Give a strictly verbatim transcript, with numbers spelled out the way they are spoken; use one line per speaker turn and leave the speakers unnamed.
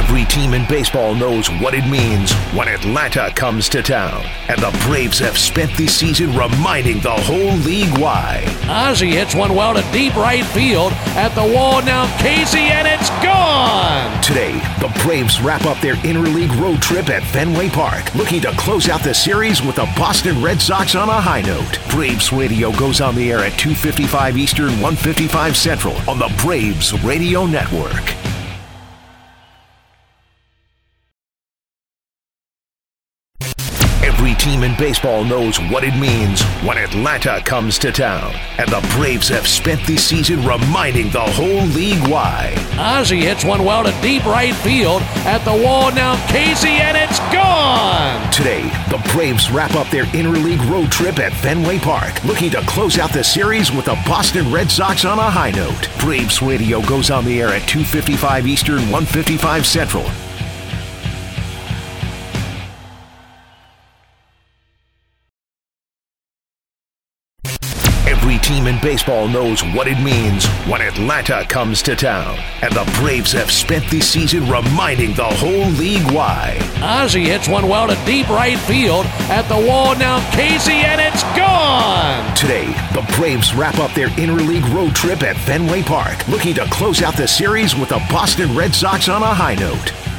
Every team in baseball knows what it means when Atlanta comes to town. And the Braves have spent this season reminding the whole league why.
Ozzie hits one well to deep right field. At the wall now, Casey, and it's gone!
Today, the Braves wrap up their interleague road trip at Fenway Park, looking to close out the series with the Boston Red Sox on a high note. Braves Radio goes on the air at two fifty-five Eastern, one fifty-five Central on the Braves Radio Network. Every team in baseball knows what it means when Atlanta comes to town. And the Braves have spent this season reminding the whole league why.
Ozzie hits one well to deep right field. At the wall now, Casey, and it's gone!
Today, the Braves wrap up their interleague road trip at Fenway Park, looking to close out the series with the Boston Red Sox on a high note. Braves Radio goes on the air at two fifty-five Eastern, one fifty-five Central. Every team in baseball knows what it means when Atlanta comes to town. And the Braves have spent this season reminding the whole league why.
Ozzie hits one well to deep right field. At the wall now, Casey, and it's gone!
Today, the Braves wrap up their interleague road trip at Fenway Park, looking to close out the series with the Boston Red Sox on a high note.